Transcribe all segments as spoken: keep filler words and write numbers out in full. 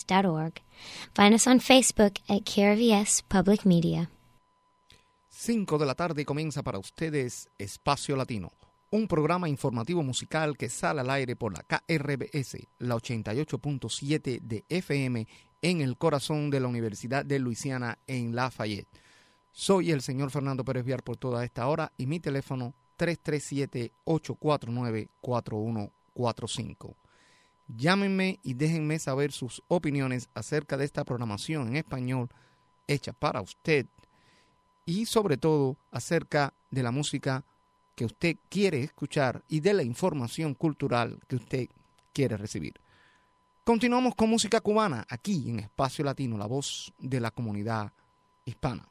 dot org. Find us on Facebook at K R V S Public Media. cinco de la tarde comienza para ustedes Espacio Latino, un programa informativo musical que sale al aire por la K R V S, la ochenta y ocho punto siete de F M, en el corazón de la Universidad de Luisiana en Lafayette. Soy el señor Fernando Pérez Viar por toda esta hora y mi teléfono tres tres siete, ocho cuatro nueve, cuatro uno cuatro cinco. Llámenme y déjenme saber sus opiniones acerca de esta programación en español hecha para usted y sobre todo acerca de la música que usted quiere escuchar y de la información cultural que usted quiere recibir. Continuamos con música cubana aquí en Espacio Latino, la voz de la comunidad hispana.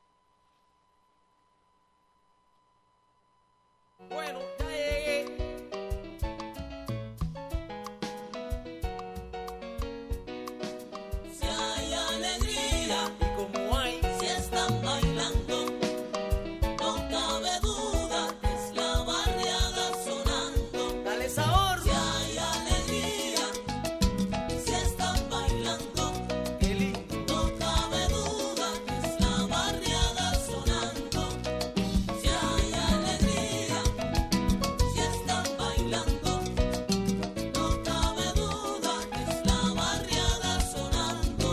Bueno, ya llegué. Si hay alegría Y como hay, si están bailando, no cabe duda que es la barriada sonando. dale sabor. Si hay alegría si están bailando, Qué lindo. no cabe duda que es la barriada sonando. Si hay alegría si están bailando, no cabe duda que es la barriada sonando.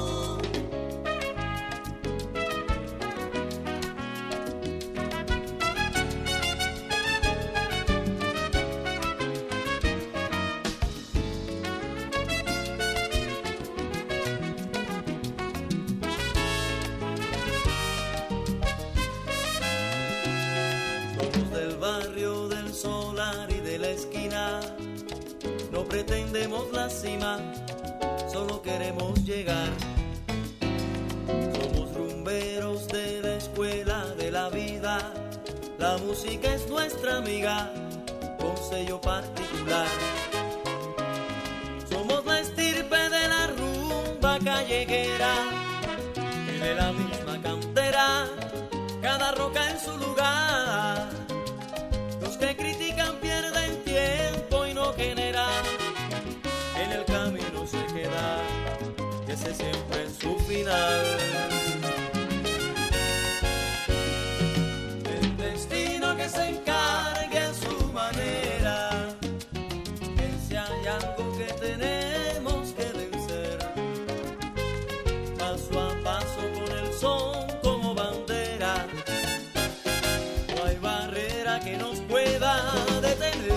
Somos del barrio del Solar y de la esquina. No pretendemos la cima, solo queremos llegar. Somos rumberos de la escuela de la vida. La música es nuestra amiga, con sello particular. Somos la estirpe de la rumba callejera y de la misma cantera, cada roca en su lugar. Los que critican pierden tiempo y no generan, en el camino se queda, que ese siempre es su final. El destino que se encargue a su manera, que si hay algo que tenemos que vencer, paso a paso con el son como bandera, no hay barrera que nos pueda detener.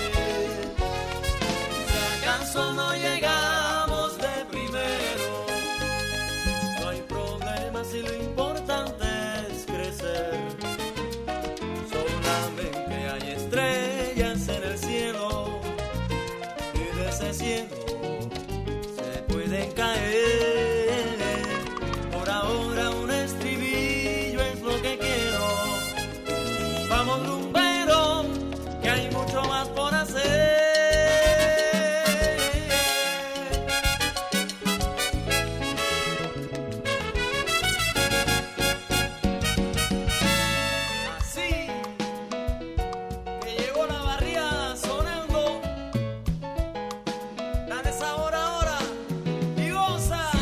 Si acaso no llegamos de primero, no hay problema si lo importante es crecer. Solamente hay estrellas en el cielo y de ese cielo se pueden caer. Por ahora un estribillo es lo que quiero. Vamos rumbero, que hay mucho más por hacer. Así que llegó la barriada sonando. Dale sabor ahora y goza.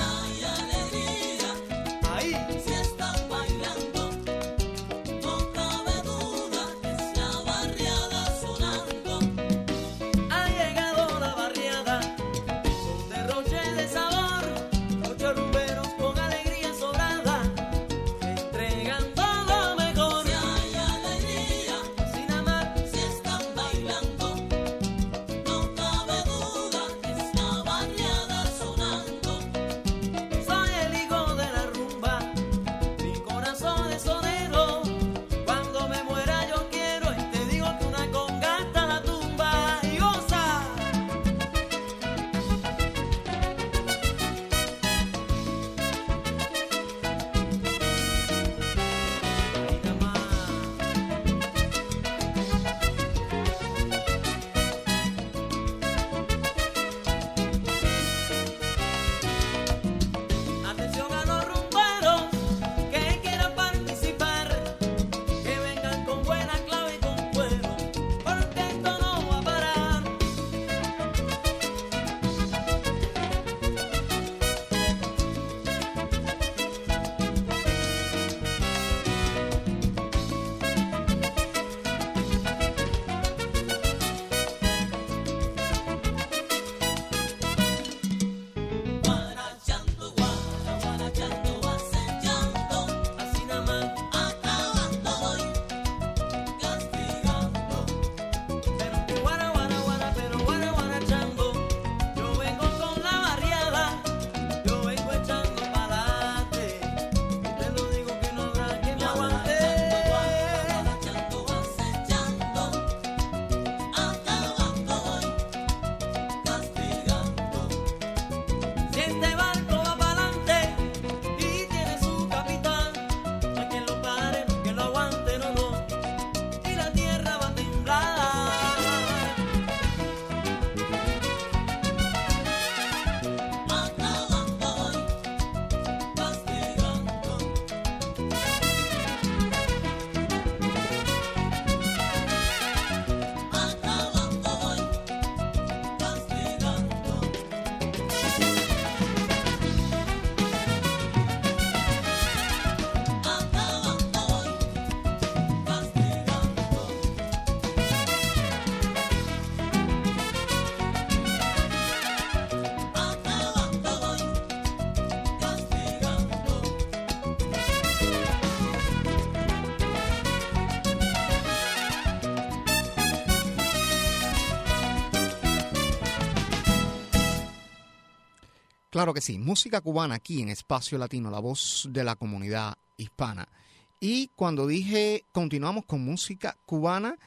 Claro que sí, música cubana aquí en Espacio Latino, la voz de la comunidad hispana. Y cuando dije continuamos con música cubana,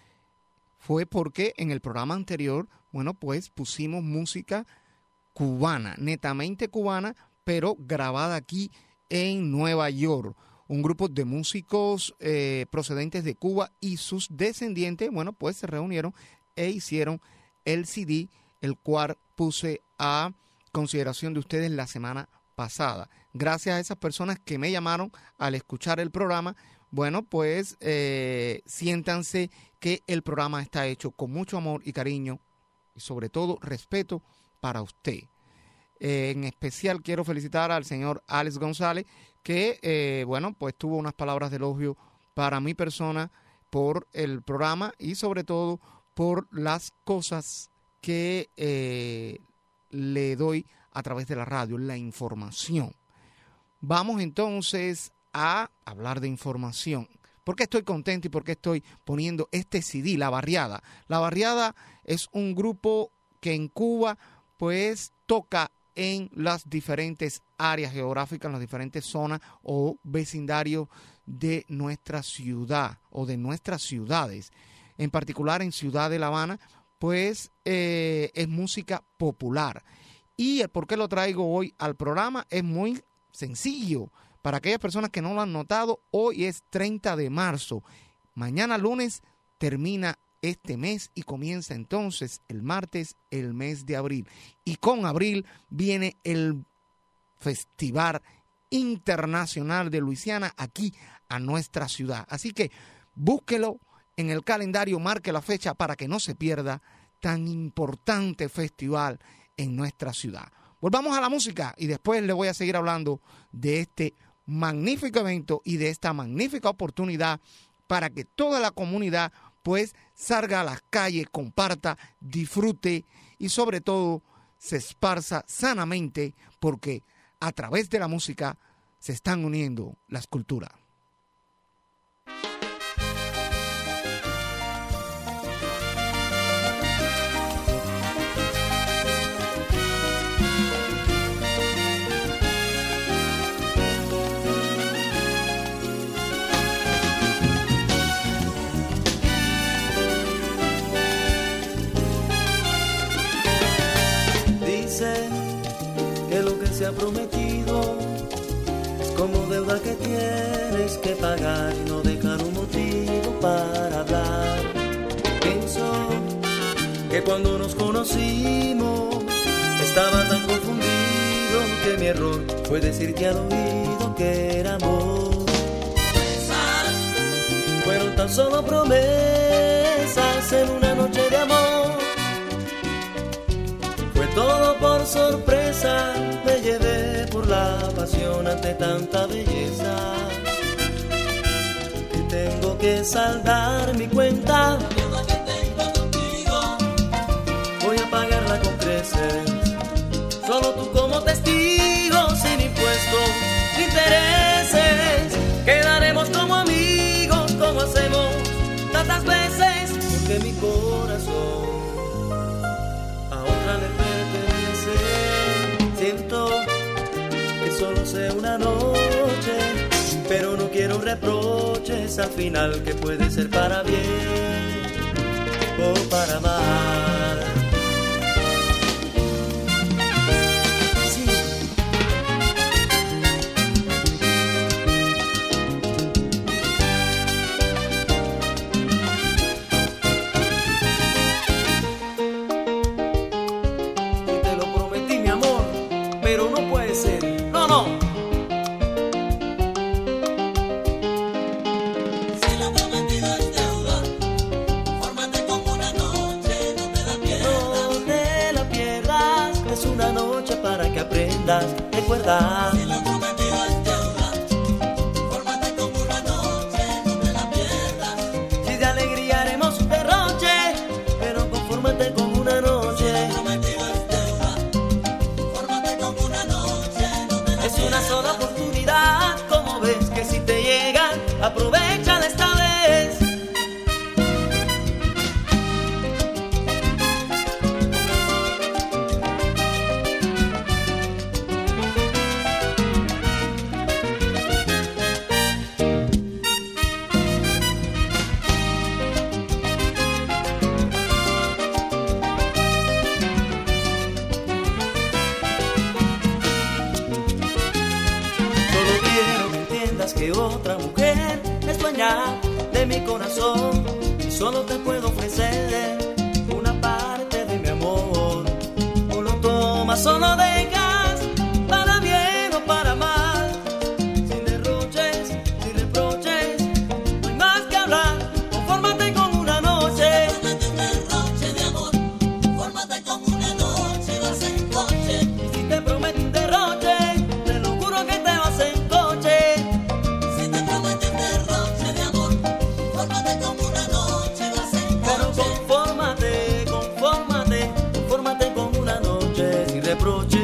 fue porque en el programa anterior, bueno, pues pusimos música cubana, netamente cubana, pero grabada aquí en Nueva York. Un grupo de músicos eh, procedentes de Cuba y sus descendientes, bueno, pues se reunieron e hicieron el C D, el cual puse a consideración de ustedes la semana pasada. Gracias a esas personas que me llamaron al escuchar el programa, bueno, pues eh, siéntanse que el programa está hecho con mucho amor y cariño y sobre todo respeto para usted. Eh, en especial quiero felicitar al señor Alex González, que, eh, bueno, pues tuvo unas palabras de elogio para mi persona por el programa y sobre todo por las cosas que eh, le doy a través de la radio, la información. Vamos entonces a hablar de información. ¿Por qué estoy contento y por qué estoy poniendo este C D, La Barriada? La Barriada es un grupo que en Cuba pues toca en las diferentes áreas geográficas, en las diferentes zonas o vecindarios de nuestra ciudad o de nuestras ciudades. En particular en Ciudad de La Habana, pues eh, es música popular. Y el por qué lo traigo hoy al programa es muy sencillo. Para aquellas personas que no lo han notado, hoy es treinta de marzo. Mañana lunes termina este mes y comienza entonces el martes el mes de abril. Y con abril viene el Festival Internacional de Luisiana aquí a nuestra ciudad. Así que búsquelo en el calendario, marque la fecha para que no se pierda tan importante festival en nuestra ciudad. Volvamos a la música y después le voy a seguir hablando de este magnífico evento y de esta magnífica oportunidad para que toda la comunidad pues salga a las calles, comparta, disfrute y sobre todo se esparza sanamente, porque a través de la música se están uniendo las culturas. Que lo que se ha prometido es como deuda que tienes que pagar y no dejar un motivo para hablar. Pienso que cuando nos conocimos estaba tan confundido que mi error fue decirte al oído que era amor. Fueron tan solo promesas en una noche de amor. Fue todo por sorpresa, me llevé por la pasión ante tanta belleza. Y tengo que saldar mi cuenta, la deuda que tengo contigo. Voy a pagarla con creces, solo tú como testigo, sin impuestos ni intereses. Quedaremos como amigos, como hacemos tantas veces, porque mi corazón a otra le pertenece. Siento que solo sea una noche, pero no quiero reproches al final, que puede ser para bien o para amar. Sí. Y te lo prometí, mi amor, pero no puede ser. No, no. Para que aprendas, recuerda. Si lo prometido es deuda, fórmate como una noche, no te la pierdas. Si de alegría haremos un derroche, pero confórmate con una noche. Si lo prometido es deuda, fórmate como una noche, no te la pierdas. Es una sola oportunidad, como ves, que si te llega, aprovechala esta vez. que otra mujer es dueña de mi corazón y solo te puedo ofrecer una parte de mi amor. O lo tomas o lo dejas, para bien o para mal, sin derroches, sin reproches, no hay más que hablar. Confórmate con una noche. Fórmate un derroche de amor, fórmate con una noche, vas en coche. Y si te prometo un derroche, te lo juro que te vas en coche. Si te prometo un derroche de amor, fórmate con una noche, vas en Pero coche. confórmate, confórmate, confórmate con una noche sin reproches.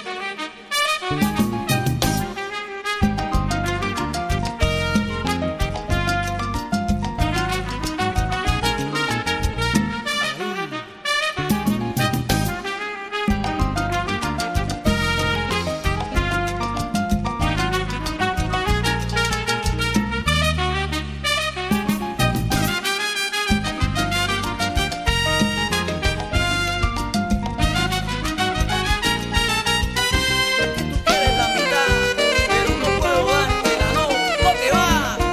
Eres la mitad, pero no puedo darte la no, lo que va.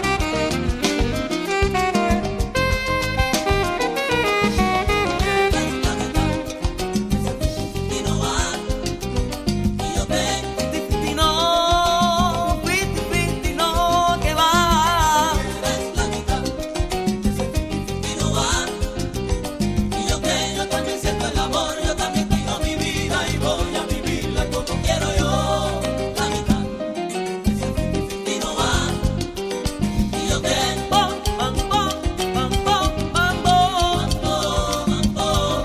Y no va, y yo te Fifty no, fifty fifty no, que va. eres la mitad. Y no va, y yo que yo también siento el amor, yo también tengo mi vida y voy a vivirla como quiero yo. La mitad. Y no va, y yo que Bom, bam, bom, bam, bom, bam, bom. oh, oh.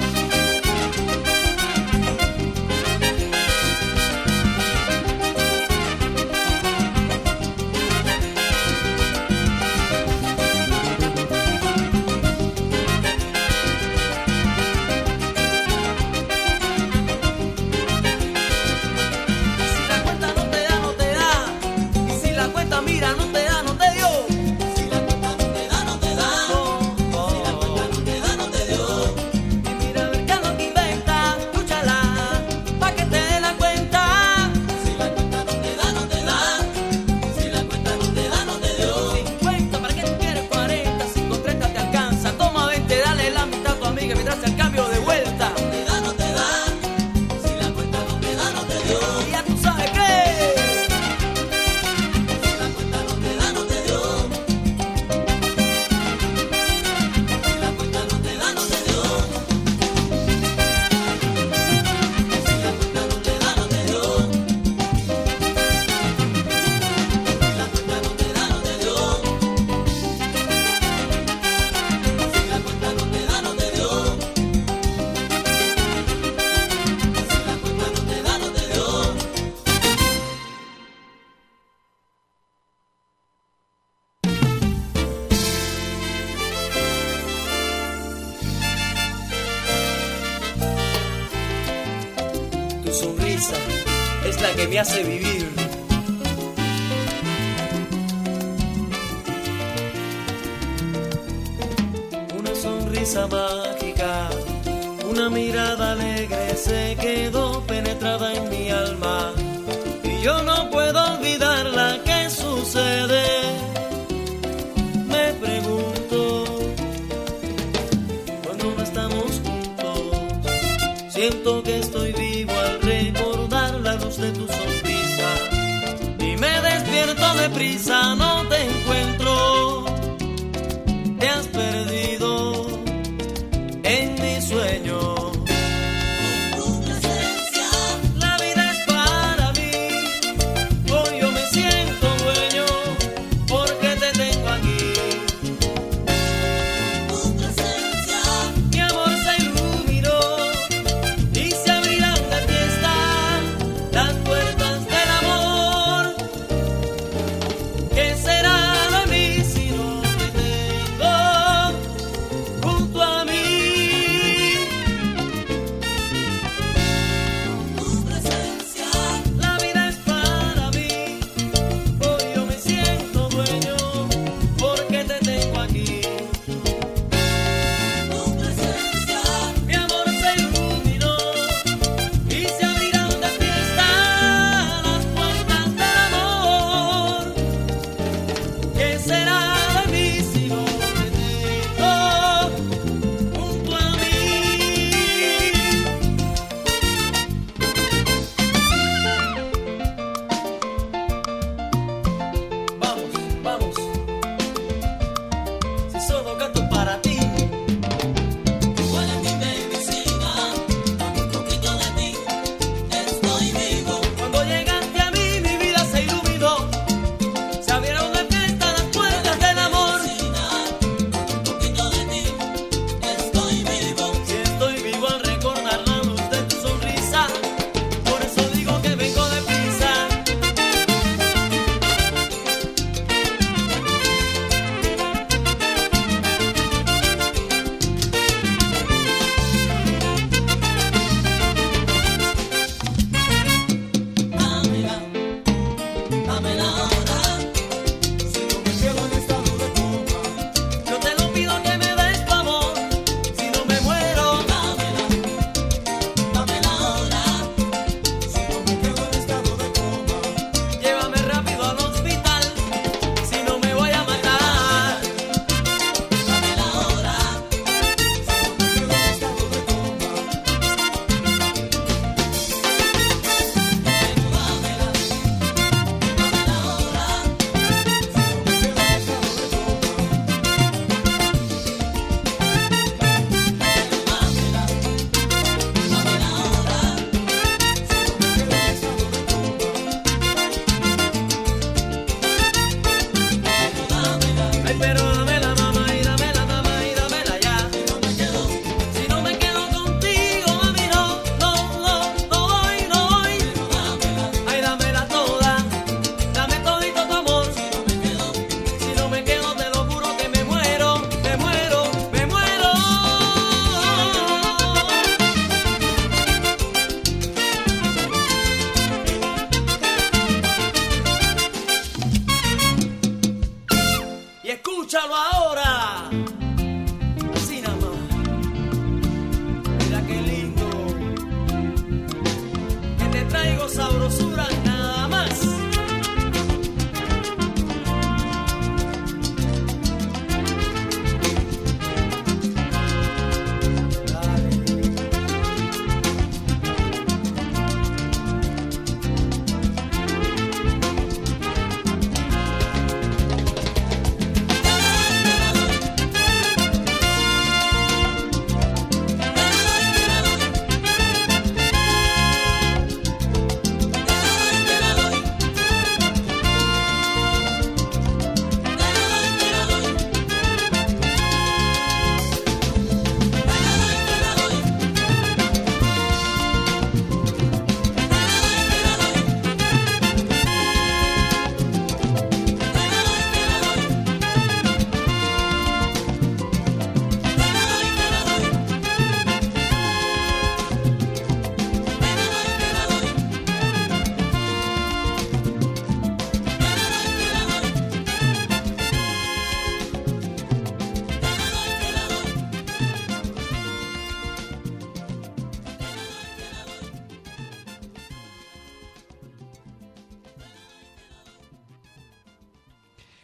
Si la cuenta no te da, no te da. Y si la cuenta mira, no te da, no te dio. Si la cuenta no te da, no te da. Si la cuenta no te da, no te dio. Y mira a ver qué es lo que inventa, lúchala, pa' que te dé la cuenta. Si la cuenta no te da, no te da. Si la cuenta no te da, no te dio. cincuenta, ¿para qué tú quieres cuarenta? Si con treinta te alcanza, toma veinte, dale la mitad a tu amiga mientras el cambio de vuelta. No te da, no te da. Si la cuenta no te da, no te dio. Y ya tú sabes qué. Si la cuenta no te da, no te dio. Si la cuenta no te da, no te dio. Si la cuenta no te da, no te dio. Si la cuenta no te da, no te dio. Si la cuenta no te da, no te dio. Si la cuenta no te da, no te dio. Tu sonrisa es la que me hace vivir. Una sonrisa mágica, una mirada alegre se quedó penetrada en mi alma. Y yo no puedo olvidarla. ¿Qué sucede? Me pregunto. Cuando no estamos juntos, siento que estoy vivo al recordar la luz de tu sonrisa. Y me despierto deprisa, no te encuentro. Te has perdido en mi sueño. Tu presencia. La vida es para mí, hoy yo me siento dueño porque te tengo aquí. Tu presencia. Mi amor se iluminó y se abrirán de fiesta las puertas del amor. ¿Qué será de mí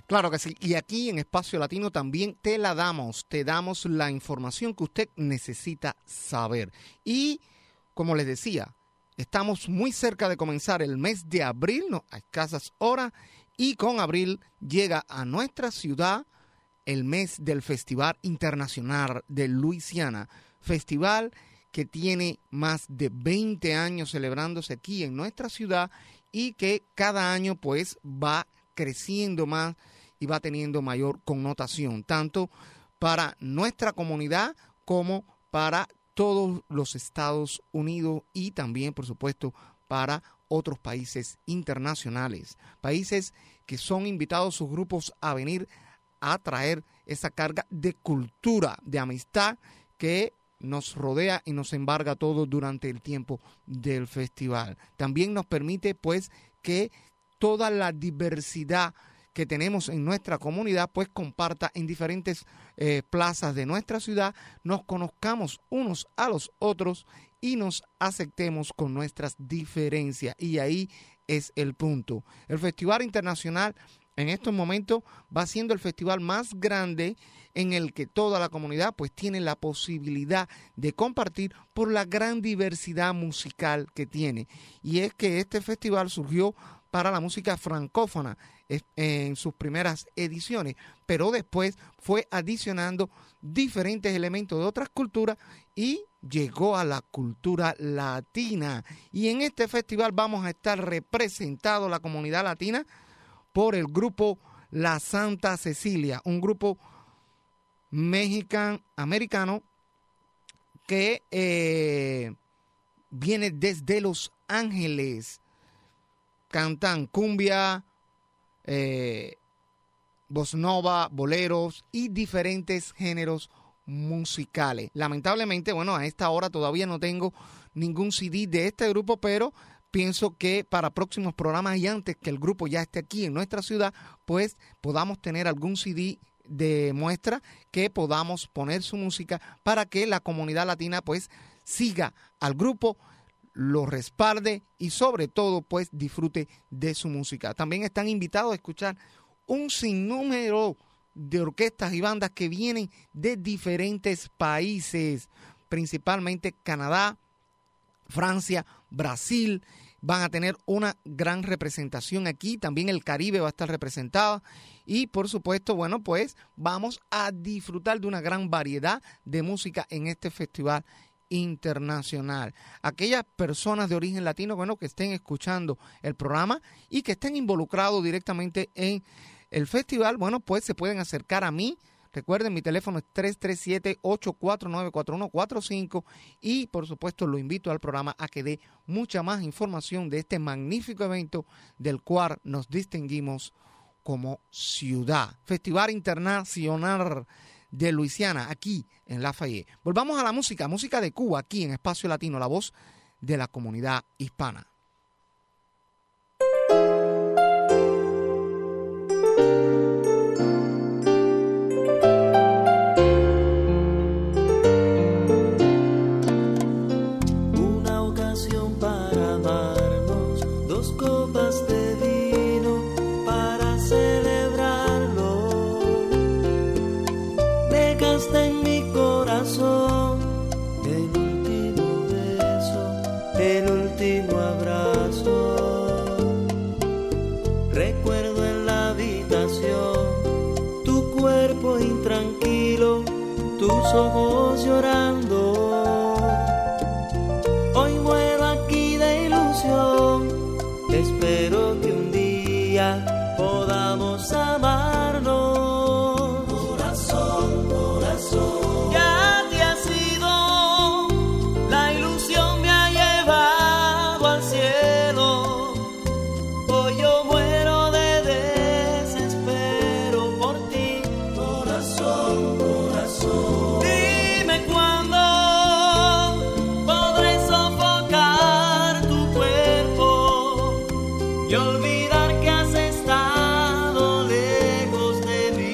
Claro que sí. Y aquí en Espacio Latino también te la damos. Te damos la información que usted necesita saber. Y, como les decía, estamos muy cerca de comenzar el mes de abril, no, a escasas horas. Y con abril llega a nuestra ciudad el mes del Festival Internacional de Luisiana. Festival que tiene más de veinte años celebrándose aquí en nuestra ciudad y que cada año pues va creciendo más y va teniendo mayor connotación, tanto para nuestra comunidad como para todos los Estados Unidos y también, por supuesto, para otros países internacionales, países que son invitados sus grupos a venir a traer esa carga de cultura, de amistad que nos rodea y nos embarga a todos durante el tiempo del festival. También nos permite, pues, que toda la diversidad que tenemos en nuestra comunidad, pues, comparta en diferentes eh, plazas de nuestra ciudad, nos conozcamos unos a los otros y nos aceptemos con nuestras diferencias. Y ahí es el punto. El Festival Internacional en estos momentos va siendo el festival más grande en el que toda la comunidad pues tiene la posibilidad de compartir por la gran diversidad musical que tiene. Y es que este festival surgió para la música francófona en sus primeras ediciones, pero después fue adicionando diferentes elementos de otras culturas y llegó a la cultura latina. Y en este festival vamos a estar representado la comunidad latina por el grupo La Santa Cecilia, un grupo mexicano, americano que eh, viene desde Los Ángeles. Cantan cumbia, eh, bossa nova, boleros y diferentes géneros musicales. Lamentablemente, bueno, a esta hora todavía no tengo ningún C D de este grupo, pero pienso que para próximos programas y antes que el grupo ya esté aquí en nuestra ciudad, pues podamos tener algún C D de muestra que podamos poner su música para que la comunidad latina pues siga al grupo, lo respalde y sobre todo pues disfrute de su música. También están invitados a escuchar un sinnúmero de orquestas y bandas que vienen de diferentes países, principalmente Canadá, Francia, Brasil. Van a tener una gran representación aquí. También el Caribe va a estar representado. Y por supuesto, bueno, pues vamos a disfrutar de una gran variedad de música en este festival internacional. Aquellas personas de origen latino, bueno, que estén escuchando el programa y que estén involucrados directamente en el festival, bueno, pues se pueden acercar a mí. Recuerden, mi teléfono es tres tres siete, ocho cuatro nueve, cuatro uno cuatro cinco y por supuesto lo invito al programa a que dé mucha más información de este magnífico evento del cual nos distinguimos como ciudad. Festival Internacional de Luisiana, aquí en Lafayette. Volvamos a la música, música de Cuba, aquí en Espacio Latino, la voz de la comunidad hispana. Una ocasión para amarnos, dos copas de vino para celebrarlo. Dejaste en mi corazón el último beso, el último abrazo. Recuerdo en la habitación tu cuerpo intranquilo, tus ojos llorando. Hoy muero aquí de ilusión, espero que un día podamos amarnos. Corazón, corazón, ya te has ido, la ilusión me ha llevado al cielo. Hoy yo muero de desespero por ti. Corazón, corazón, dime cuándo podré sofocar tu cuerpo y olvidar que has estado lejos de mí.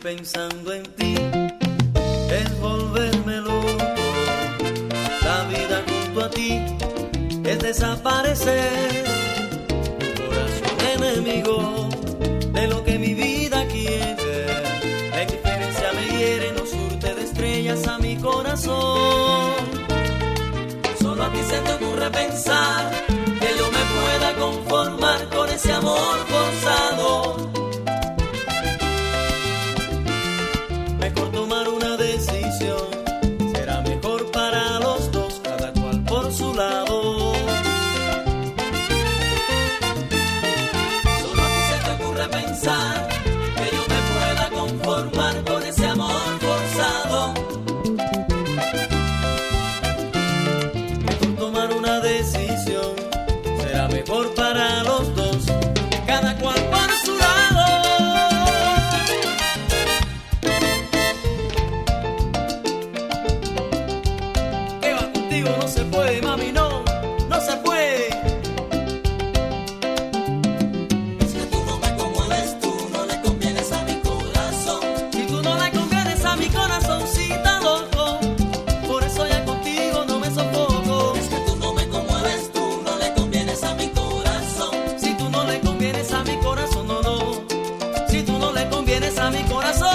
pensando en ti es volverme loco. La vida junto a ti es desaparecer. Corazón enemigo de lo que mi vida quiere. La indiferencia me hiere, no surte de estrellas a mi corazón. Solo a ti se te ocurre pensar que yo me pueda conformar con ese amor forzado. Mejor tomar una decisión, será mejor para los dos, cada cual por su lado. Solo a ti se te ocurre pensar que yo me pueda conformar con ese amor forzado. Mejor tomar una decisión, será mejor para los dos, cada cual por su lado. Que va contigo no se puede, mami, no, no se puede. Es que tú no me conmueves, tú no le convienes a mi corazón. Si tú no le convienes a mi corazoncita loco, por eso ya contigo no me sofoco. Es que tú no me conmueves, tú no le convienes a mi corazón. Si tú no le convienes a mi corazón, no, no. Si tú no le convienes a mi corazón.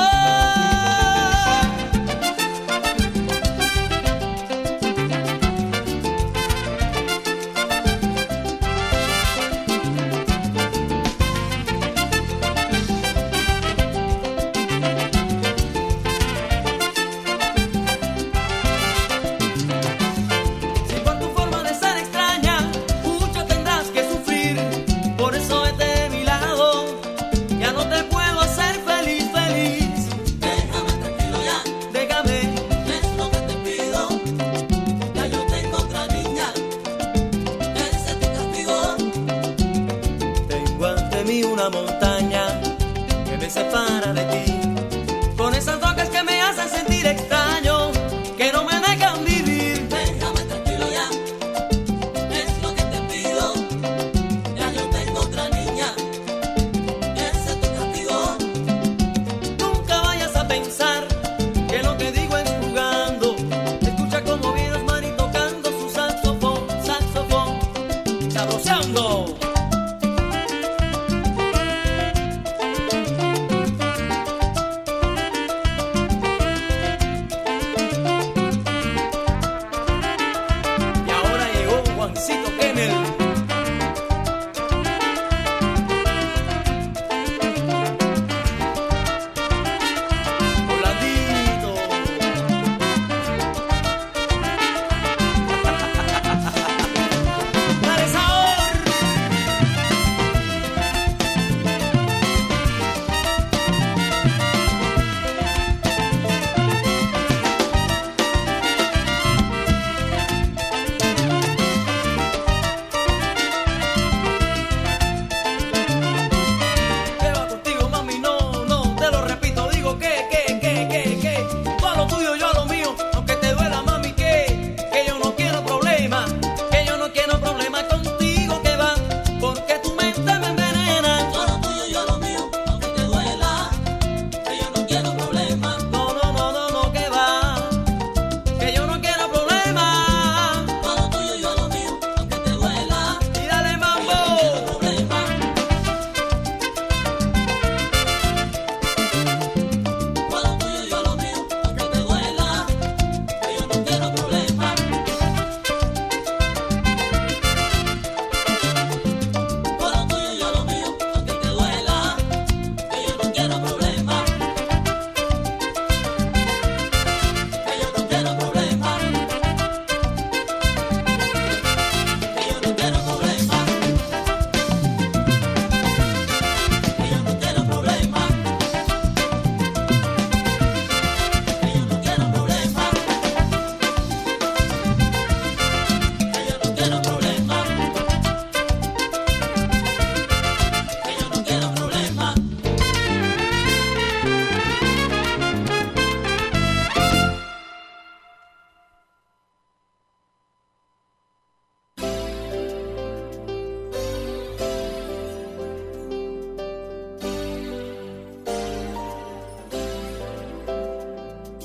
Si por tu forma de ser extraña, mucho tendrás que sufrir. Por eso vete de mi lado, ya no te puedo hacer feliz, feliz. Déjame tranquilo ya, Déjame, es lo que te pido. Ya yo tengo otra niña, ese es tu castigo. tengo ante mí una montaña que me separa de ti. Con esas rocas que me hacen sentir extraño, que no me dejan vivir. Déjame tranquilo ya, es lo que te pido. Ya yo tengo otra niña, ese es tu castigo. Nunca vayas a pensar que lo que digo es jugando. Escucha como viene Osmani tocando su saxofón, saxofón, sabroseando.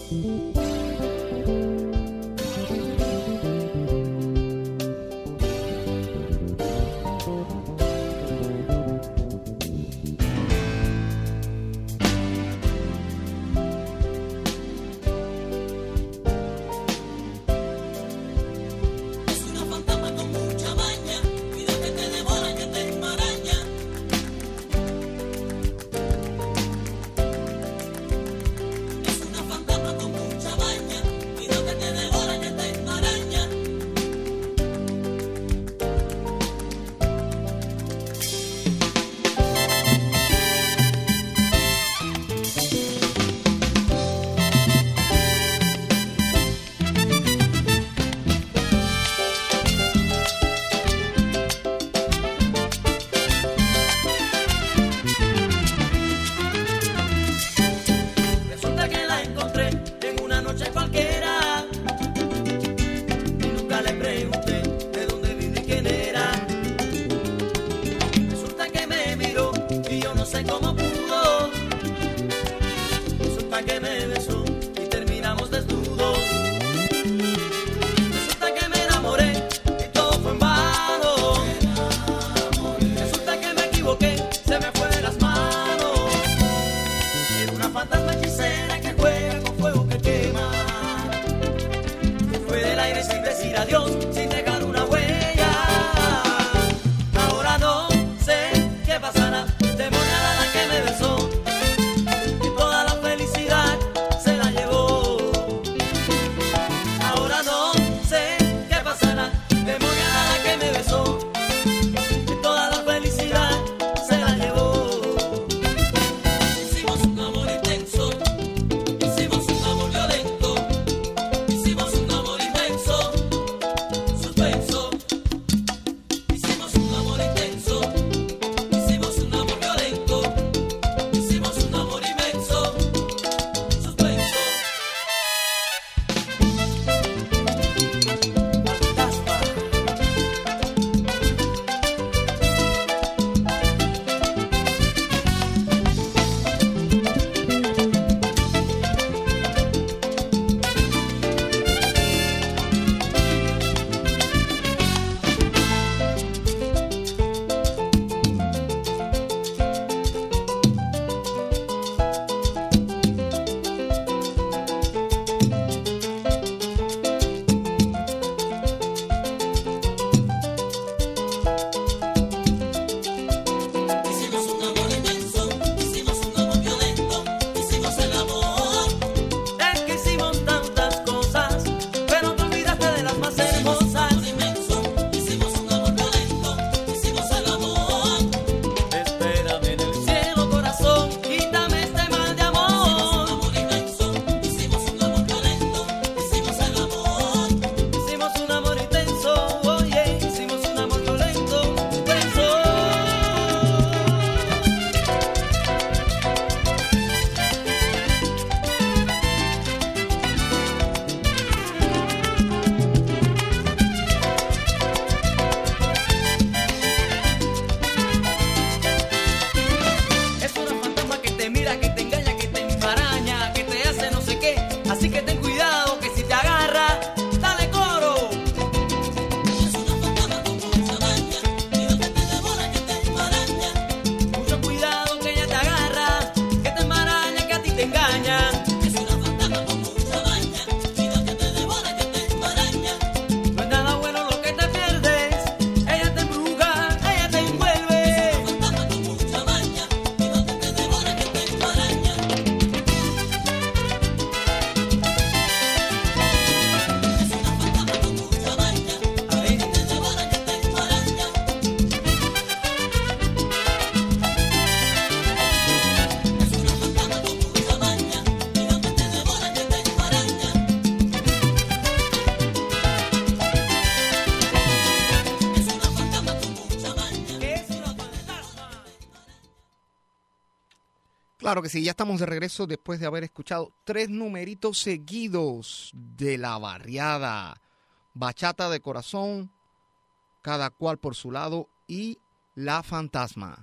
Claro que sí, ya estamos de regreso después de haber escuchado tres numeritos seguidos de La Barriada. Bachata de Corazón, Cada Cual por su Lado y La Fantasma.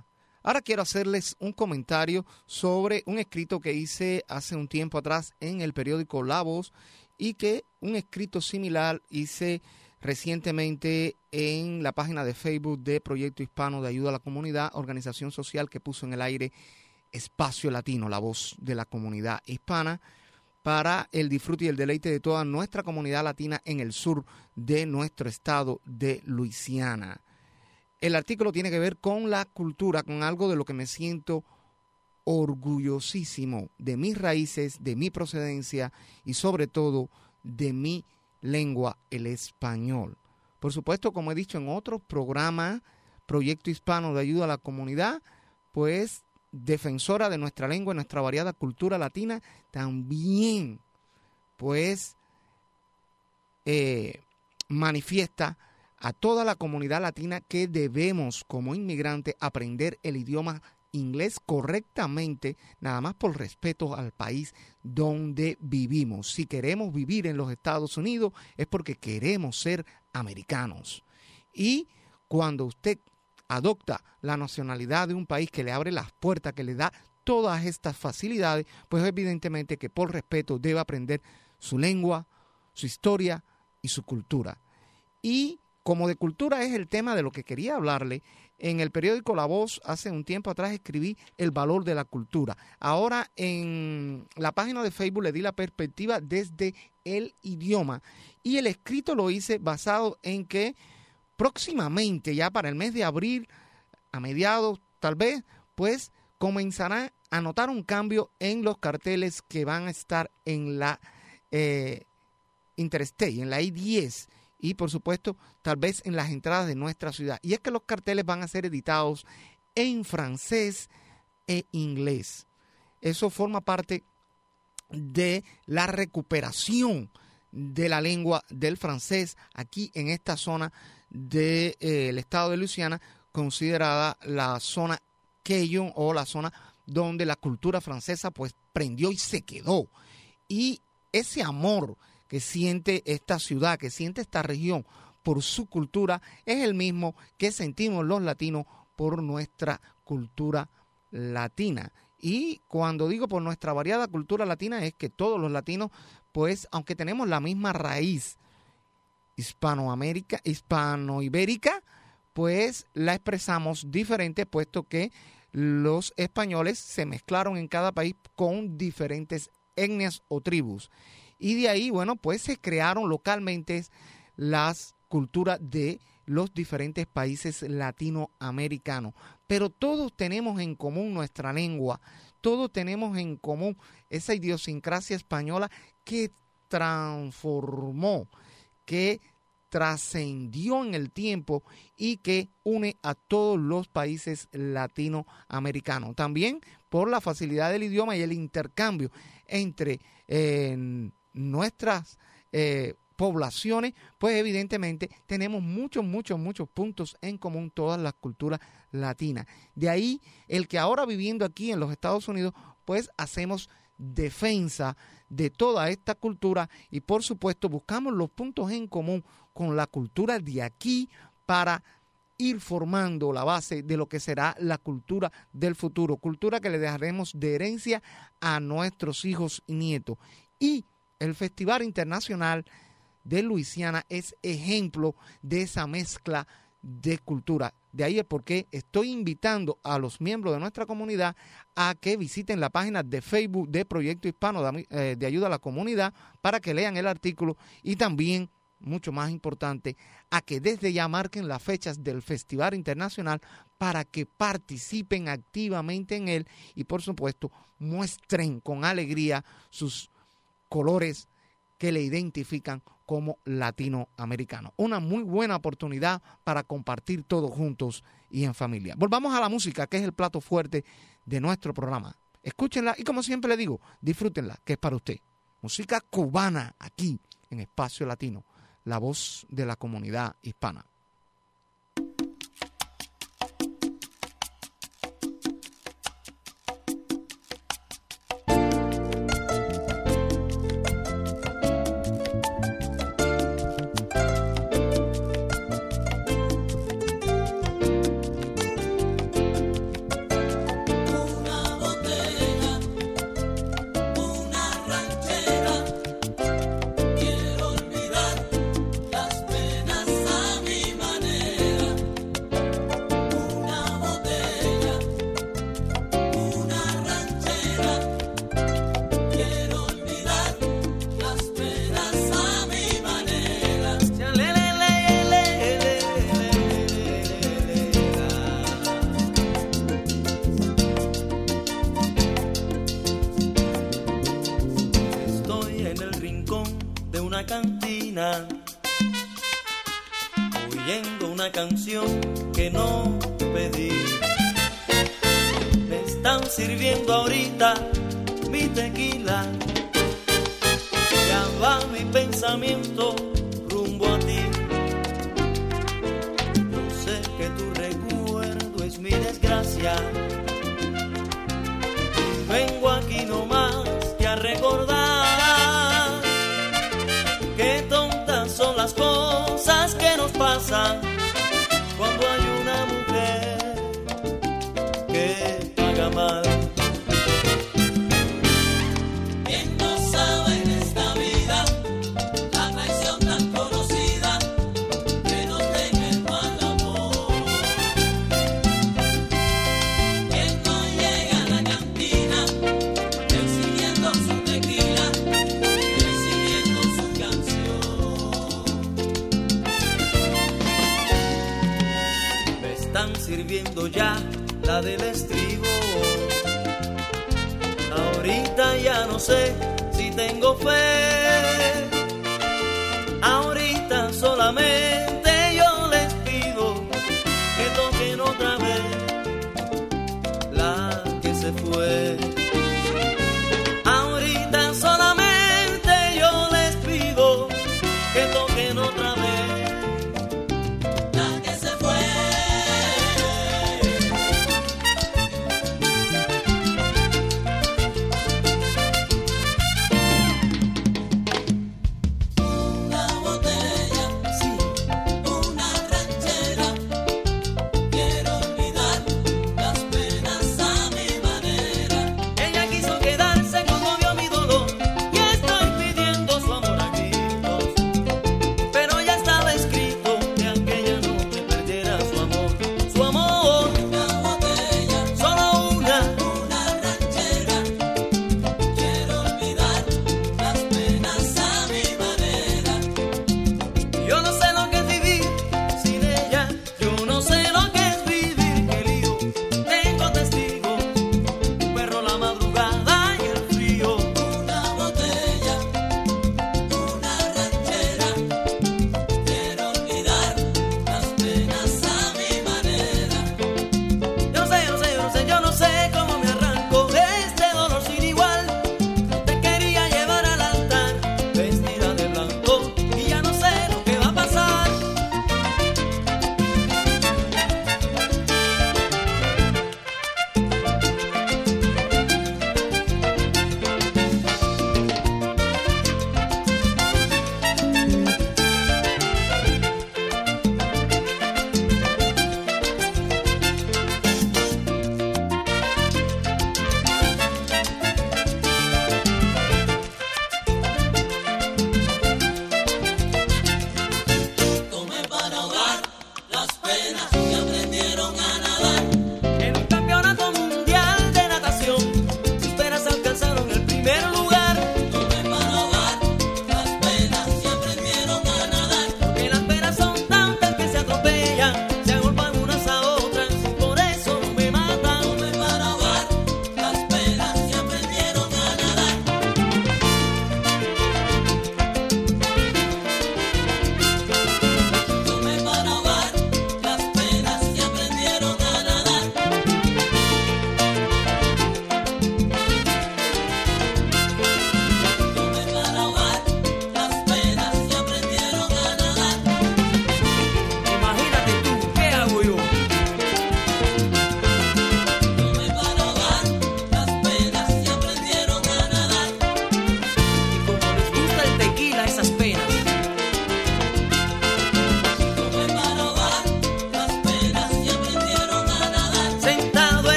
Ahora quiero hacerles un comentario sobre un escrito que hice hace un tiempo atrás en el periódico La Voz y que un escrito similar hice recientemente en la página de Facebook de Proyecto Hispano de Ayuda a la Comunidad, organización social que puso en el aire Espacio Latino, la voz de la comunidad hispana, para el disfrute y el deleite de toda nuestra comunidad latina en el sur de nuestro estado de Luisiana. El artículo tiene que ver con la cultura, con algo de lo que me siento orgullosísimo, de mis raíces, de mi procedencia y sobre todo de mi lengua, el español. Por supuesto, como he dicho en otros programas, Proyecto Hispano de Ayuda a la Comunidad, pues defensora de nuestra lengua y nuestra variada cultura latina, también pues eh, manifiesta a toda la comunidad latina que debemos como inmigrantes aprender el idioma inglés correctamente, nada más por respeto al país donde vivimos. Si queremos vivir en los Estados Unidos es porque queremos ser americanos. Y cuando usted adopta la nacionalidad de un país que le abre las puertas, que le da todas estas facilidades, pues evidentemente que por respeto debe aprender su lengua, su historia y su cultura. Y como de cultura es el tema de lo que quería hablarle, en el periódico La Voz hace un tiempo atrás escribí el valor de la cultura. Ahora en la página de Facebook le di la perspectiva desde el idioma y el escrito lo hice basado en que próximamente, ya para el mes de abril, a mediados tal vez, pues comenzará a notar un cambio en los carteles que van a estar en la eh, Interstate, en la I diez y por supuesto tal vez en las entradas de nuestra ciudad. Y es que los carteles van a ser editados en francés e inglés. Eso forma parte de la recuperación de la lengua del francés aquí en esta zona del de, eh, estado de Luisiana, considerada la zona Cajun o la zona donde la cultura francesa pues prendió y se quedó. Y ese amor que siente esta ciudad, que siente esta región por su cultura, es el mismo que sentimos los latinos por nuestra cultura latina. Y cuando digo por nuestra variada cultura latina es que todos los latinos, pues aunque tenemos la misma raíz hispanoamérica, hispanoibérica, pues la expresamos diferente, puesto que los españoles se mezclaron en cada país con diferentes etnias o tribus. Y de ahí, bueno, pues se crearon localmente las culturas de los diferentes países latinoamericanos. Pero todos tenemos en común nuestra lengua, todos tenemos en común esa idiosincrasia española que transformó, que trascendió en el tiempo y que une a todos los países latinoamericanos. También por la facilidad del idioma y el intercambio entre eh, nuestras eh, poblaciones, pues evidentemente tenemos muchos, muchos, muchos puntos en común todas las culturas latinas. De ahí el que ahora viviendo aquí en los Estados Unidos, pues hacemos defensa de toda esta cultura y por supuesto buscamos los puntos en común con la cultura de aquí para ir formando la base de lo que será la cultura del futuro, cultura que le dejaremos de herencia a nuestros hijos y nietos. Y el Festival Internacional de Luisiana es ejemplo de esa mezcla de cultura. De ahí es porque estoy invitando a los miembros de nuestra comunidad a que visiten la página de Facebook de Proyecto Hispano de, eh, de Ayuda a la Comunidad para que lean el artículo y también, mucho más importante, a que desde ya marquen las fechas del Festival Internacional para que participen activamente en él y por supuesto muestren con alegría sus colores que le identifican como latinoamericano. Una muy buena oportunidad para compartir todos juntos y en familia. Volvamos a la música, que es el plato fuerte de nuestro programa. Escúchenla y como siempre le digo, disfrútenla, que es para usted. Música cubana aquí en Espacio Latino, la voz de la comunidad hispana. cantina, oyendo una canción que no pedí. Me están sirviendo ahorita mi tequila, ya va mi pensamiento rumbo a ti. Yo sé que tu recuerdo es mi desgracia, y vengo aquí nomás que a recordar qué tontas son las cosas que nos pasan cuando hay una mujer que paga mal. ¿Quién no sabe en esta vida la traición tan conocida que nos deja el mal amor? ¿Quién no llega a la cantina exigiendo su tequila, exigiendo su canción? Me están sirviendo ya la del estribo, ahorita ya no sé si tengo fe, ahorita solamente yo les pido que toquen otra vez la que se fue. Ahorita solamente yo les pido que toquen otra vez La que se fue. Una botella, sí, una ranchera, quiero olvidar las penas a mi manera.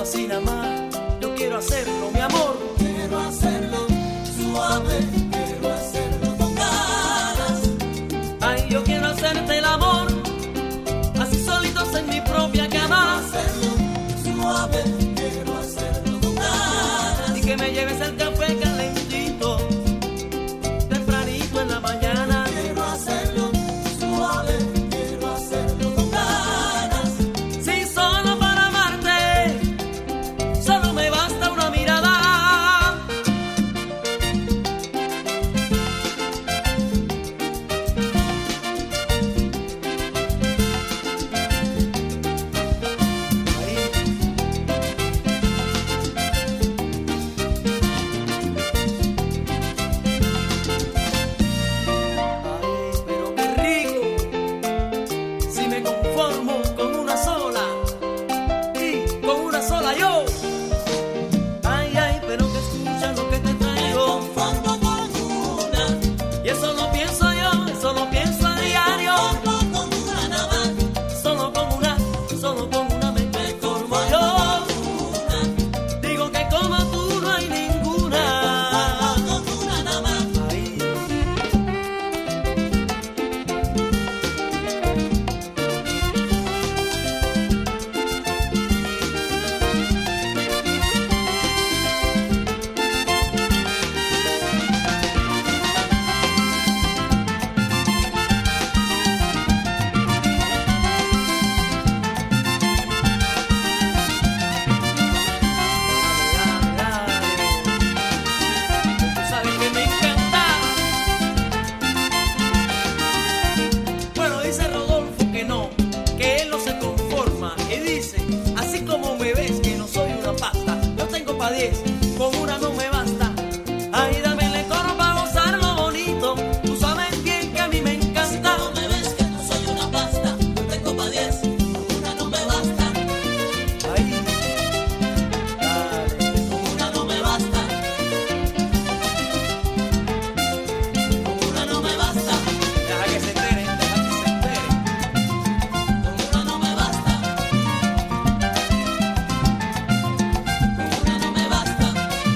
así nada más, yo quiero hacerlo, mi amor. Quiero hacerlo suave, quiero hacerlo con ganas. Ay, yo quiero hacerte el amor, así solitos en mi propia cama. Hacerlo suave, quiero hacerlo con ganas. Y que me lleves el café calentito, tempranito en la mañana. Quiero hacerlo suave, quiero hacerlo con ganas. Si solo para amarte, solo me basta una mirada. Ay, pero qué rico, si me conformo con una sola, y con una sola yo. Ay, ay, pero que escucha lo que te Me traigo. conformo con una, Y eso lo pienso yo, eso lo pienso a diario. conformo con una nada más. Solo con una, solo con una me conformo Conformo yo. con una, Digo que como tú no hay ninguna. conformo con una nada más. Ay. Tú sabes que me encanta. Bueno, dice Rodolfo que no, que él no se conforma. Y dice, así como me ves que no soy una pasta, yo tengo pa' diez, con una no me basta. Ay, dame el toro pa' gozar lo bonito. Tú sabes bien que a mí me Si encanta. como me ves que no soy una pasta, yo tengo pa' diez, con una no me basta, Ay, dale. con una no me basta, con una no me basta, Deja que se enteren, deja que se enteren. con una no me basta, con una no me basta,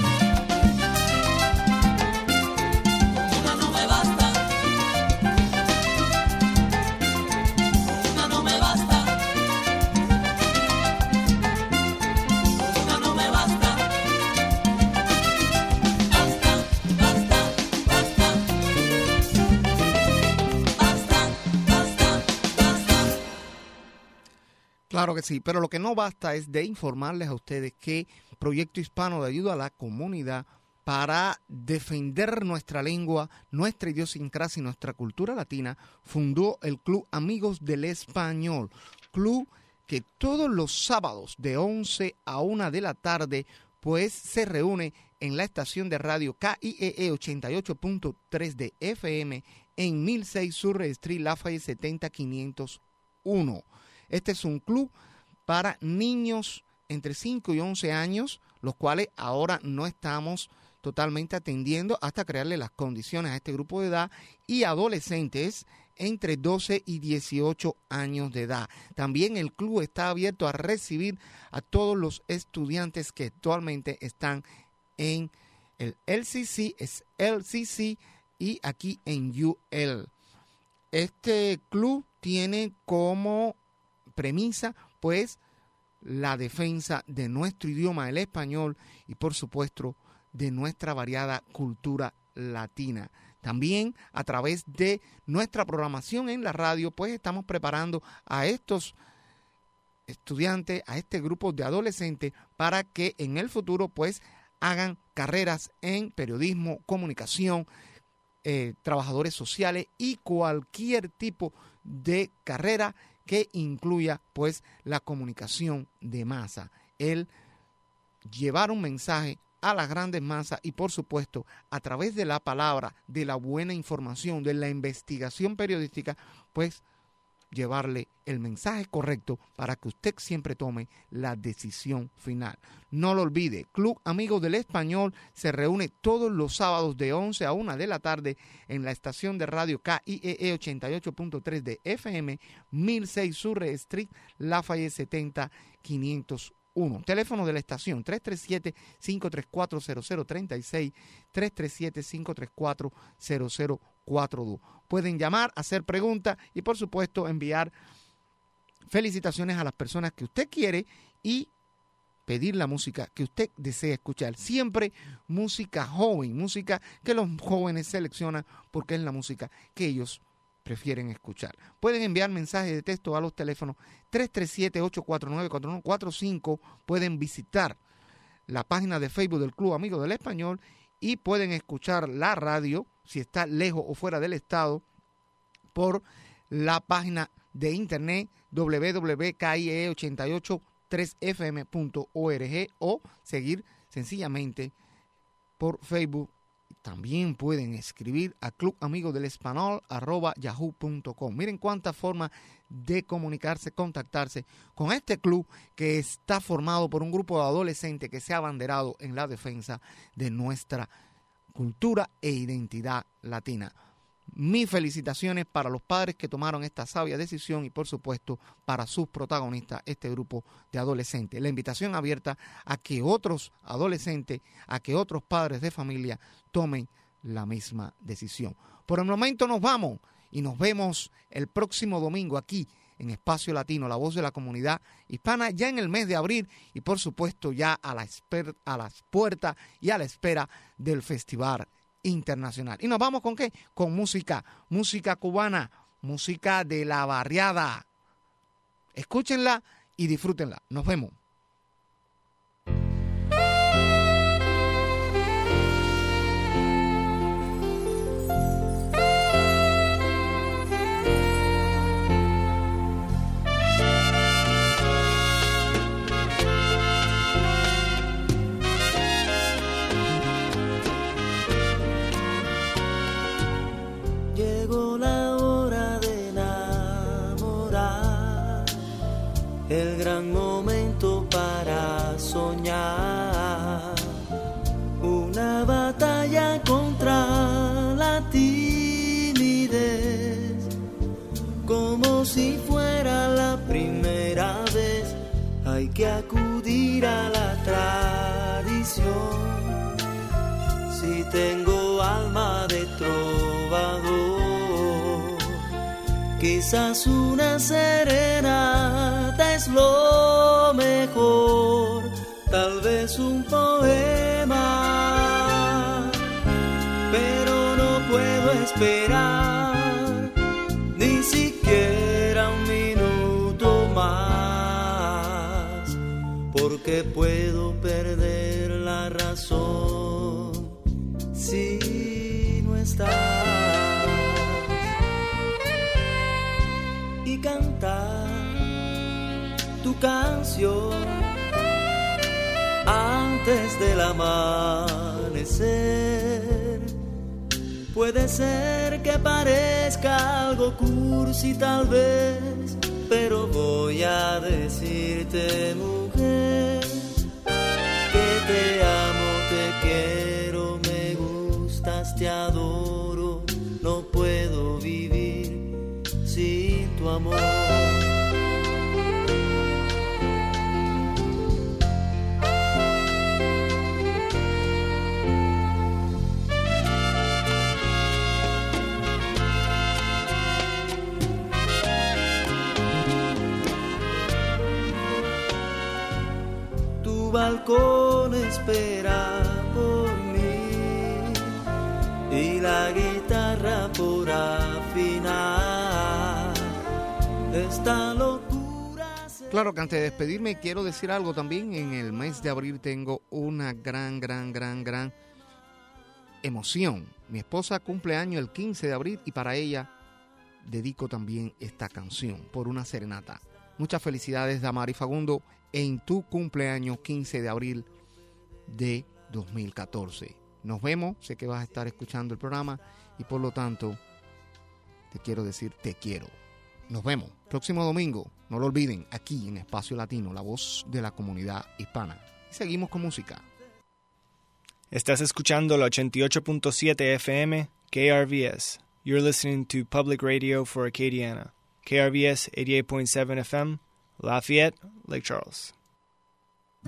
con una no me basta, con una no me basta, con una no me basta. Basta, basta, basta. Basta, basta, basta. Claro que sí, pero lo que no basta es de informarles a ustedes que Proyecto Hispano de Ayuda a la Comunidad para defender nuestra lengua, nuestra idiosincrasia y nuestra cultura latina fundó el Club Amigos del Español, club que todos los sábados de once a una de la tarde pues se reúne en la estación de radio K I E E ochenta y ocho punto tres de F M en mil seis Sur Street, Lafayette setenta quinientos uno. Este es un club para niños entre cinco y once años, los cuales ahora no estamos totalmente atendiendo hasta crearle las condiciones a este grupo de edad, y adolescentes entre doce y dieciocho años de edad. También el club está abierto a recibir a todos los estudiantes que actualmente están en el L C C, es L C C, y aquí en U L. Este club tiene como premisa, pues, la defensa de nuestro idioma, el español, y por supuesto de nuestra variada cultura latina. También a través de nuestra programación en la radio, pues estamos preparando a estos estudiantes, a este grupo de adolescentes, para que en el futuro pues hagan carreras en periodismo, comunicación, eh, trabajadores sociales y cualquier tipo de carrera que incluya pues la comunicación de masa, el llevar un mensaje a las grandes masas y por supuesto a través de la palabra, de la buena información, de la investigación periodística, pues llevarle el mensaje correcto para que usted siempre tome la decisión final. No lo olvide, Club Amigos del Español se reúne todos los sábados de once a una de la tarde en la estación de radio K I E E ochenta y ocho punto tres de F M, mil seis Sur Street, Lafayette setenta quinientos uno. Teléfono de la estación tres tres siete, cinco tres cuatro, cero cero tres seis, tres tres siete, cinco tres cuatro, cero cero cuatro dos. Pueden llamar, hacer preguntas y por supuesto enviar felicitaciones a las personas que usted quiere y pedir la música que usted desea escuchar. Siempre música joven, música que los jóvenes seleccionan porque es la música que ellos prefieren escuchar. Pueden enviar mensajes de texto a los teléfonos tres tres siete, ocho cuatro nueve, cuatro uno cuatro cinco. Pueden visitar la página de Facebook del Club Amigos del Español y pueden escuchar la radio, si está lejos o fuera del estado, por la página de internet doble u doble u doble u punto k i e ocho ocho tres f m punto org o seguir sencillamente por Facebook. También pueden escribir a club amigos del español arroba yahoo punto com. Miren cuántas formas de comunicarse, contactarse con este club que está formado por un grupo de adolescentes que se ha abanderado en la defensa de nuestra cultura e identidad latina. Mis felicitaciones para los padres que tomaron esta sabia decisión y por supuesto para sus protagonistas, este grupo de adolescentes. La invitación abierta a que otros adolescentes, a que otros padres de familia tomen la misma decisión. Por el momento nos vamos y nos vemos el próximo domingo aquí en Espacio Latino, la voz de la comunidad hispana, ya en el mes de abril y por supuesto ya a, la esper- a las puertas y a la espera del Festival Internacional. ¿Y nos vamos con qué? Con música, música cubana, música de la barriada. Escúchenla y disfrútenla. Nos vemos. Llegó la hora de enamorar, el gran momento para soñar, una batalla contra la timidez, como si fuera la primera vez, hay que acudir a la tradición. Si tengo alma de trovador, quizás una serenata es lo mejor, tal vez un poema, pero no puedo esperar ni siquiera un minuto más, porque puedo perder la razón si no estás, y cantar tu canción antes del amanecer. Puede ser que parezca algo cursi tal vez, pero voy a decirte, mujer, que te amo, te quiero, me gustas, te adoro, no puedo vivir sin tu amor. Tu balcón espera por mí y la guitarra por afinar esta locura. Claro que antes de despedirme quiero decir algo también. En el mes de abril tengo una gran, gran, gran, gran emoción. Mi esposa cumple año el quince de abril y para ella dedico también esta canción, Por una serenata. Muchas felicidades, Damari Fagundo, en tu cumpleaños quince de abril de dos mil catorce. Nos vemos, sé que vas a estar escuchando el programa y por lo tanto te quiero decir te quiero. Nos vemos próximo domingo, no lo olviden, aquí en Espacio Latino, la voz de la comunidad hispana. Y seguimos con música. Estás escuchando la ochenta y ocho punto siete F M K R V S. You're listening to Public Radio for Acadiana. K R V S eighty-eight point seven F M, Lafayette, Lake Charles.